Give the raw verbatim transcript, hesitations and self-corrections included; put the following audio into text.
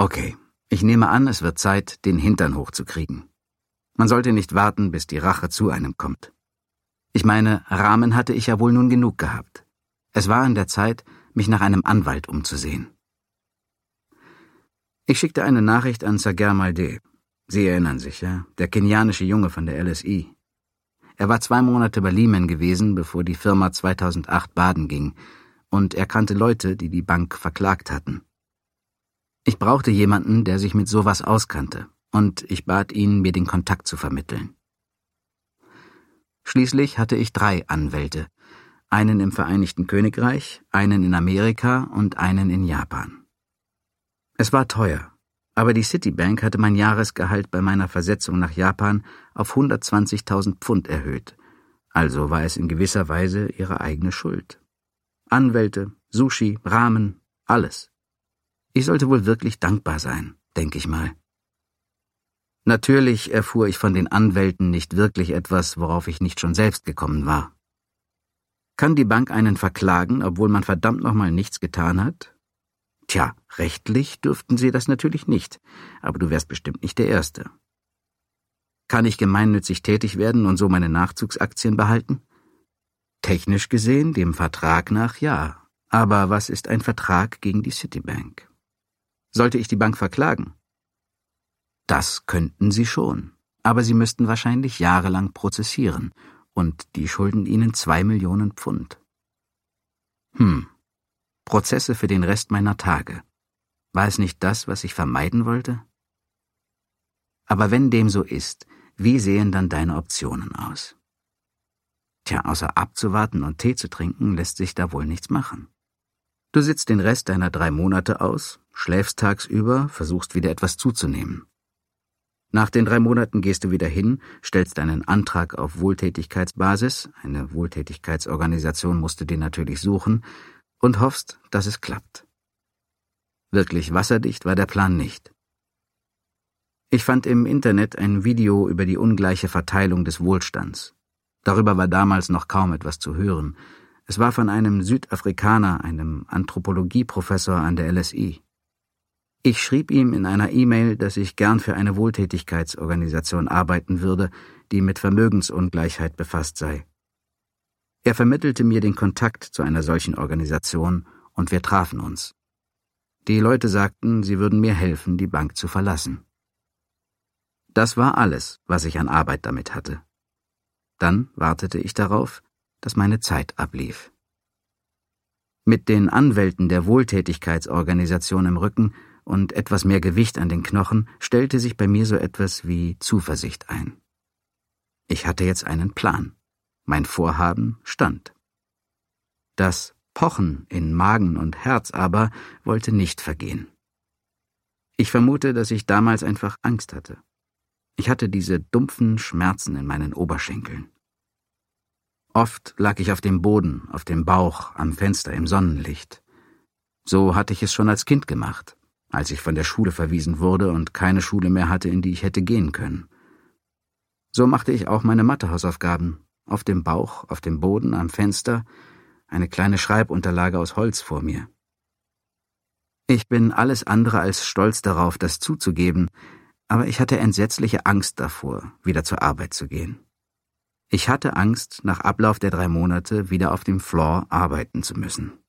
Okay, ich nehme an, es wird Zeit, den Hintern hochzukriegen. Man sollte nicht warten, bis die Rache zu einem kommt. Ich meine, Rahmen hatte ich ja wohl nun genug gehabt. Es war an der Zeit, mich nach einem Anwalt umzusehen. Ich schickte eine Nachricht an Sagar Malde. Sie erinnern sich, ja? Der kenianische Junge von der L S I. Er war zwei Monate bei Lehman gewesen, bevor die Firma zweitausendacht baden ging, und er kannte Leute, die die Bank verklagt hatten. Ich brauchte jemanden, der sich mit sowas auskannte, und ich bat ihn, mir den Kontakt zu vermitteln. Schließlich hatte ich drei Anwälte, einen im Vereinigten Königreich, einen in Amerika und einen in Japan. Es war teuer, aber die Citibank hatte mein Jahresgehalt bei meiner Versetzung nach Japan auf hundertzwanzigtausend Pfund erhöht, also war es in gewisser Weise ihre eigene Schuld. Anwälte, Sushi, Ramen, alles. Ich sollte wohl wirklich dankbar sein, denke ich mal. Natürlich erfuhr ich von den Anwälten nicht wirklich etwas, worauf ich nicht schon selbst gekommen war. Kann die Bank einen verklagen, obwohl man verdammt nochmal nichts getan hat? Tja, rechtlich dürften sie das natürlich nicht, aber du wärst bestimmt nicht der Erste. Kann ich gemeinnützig tätig werden und so meine Nachzugsaktien behalten? Technisch gesehen, dem Vertrag nach, ja. Aber was ist ein Vertrag gegen die Citibank? Sollte ich die Bank verklagen? Das könnten sie schon, aber sie müssten wahrscheinlich jahrelang prozessieren, und die schulden ihnen zwei Millionen Pfund. Hm, Prozesse für den Rest meiner Tage. War es nicht das, was ich vermeiden wollte? Aber wenn dem so ist, wie sehen dann deine Optionen aus? Tja, außer abzuwarten und Tee zu trinken, lässt sich da wohl nichts machen. Du sitzt den Rest deiner drei Monate aus, schläfst tagsüber, versuchst wieder etwas zuzunehmen. Nach den drei Monaten gehst du wieder hin, stellst einen Antrag auf Wohltätigkeitsbasis, eine Wohltätigkeitsorganisation musst du dir natürlich suchen, und hoffst, dass es klappt. Wirklich wasserdicht war der Plan nicht. Ich fand im Internet ein Video über die ungleiche Verteilung des Wohlstands. Darüber war damals noch kaum etwas zu hören. Es war von einem Südafrikaner, einem Anthropologieprofessor an der L S I. Ich schrieb ihm in einer E-Mail, dass ich gern für eine Wohltätigkeitsorganisation arbeiten würde, die mit Vermögensungleichheit befasst sei. Er vermittelte mir den Kontakt zu einer solchen Organisation und wir trafen uns. Die Leute sagten, sie würden mir helfen, die Bank zu verlassen. Das war alles, was ich an Arbeit damit hatte. Dann wartete ich darauf, dass meine Zeit ablief. Mit den Anwälten der Wohltätigkeitsorganisation im Rücken und etwas mehr Gewicht an den Knochen stellte sich bei mir so etwas wie Zuversicht ein. Ich hatte jetzt einen Plan. Mein Vorhaben stand. Das Pochen in Magen und Herz aber wollte nicht vergehen. Ich vermute, dass ich damals einfach Angst hatte. Ich hatte diese dumpfen Schmerzen in meinen Oberschenkeln. Oft lag ich auf dem Boden, auf dem Bauch, am Fenster im Sonnenlicht. So hatte ich es schon als Kind gemacht, als ich von der Schule verwiesen wurde und keine Schule mehr hatte, in die ich hätte gehen können. So machte ich auch meine Mathehausaufgaben, auf dem Bauch, auf dem Boden, am Fenster, eine kleine Schreibunterlage aus Holz vor mir. Ich bin alles andere als stolz darauf, das zuzugeben, aber ich hatte entsetzliche Angst davor, wieder zur Arbeit zu gehen. Ich hatte Angst, nach Ablauf der drei Monate wieder auf dem Floor arbeiten zu müssen.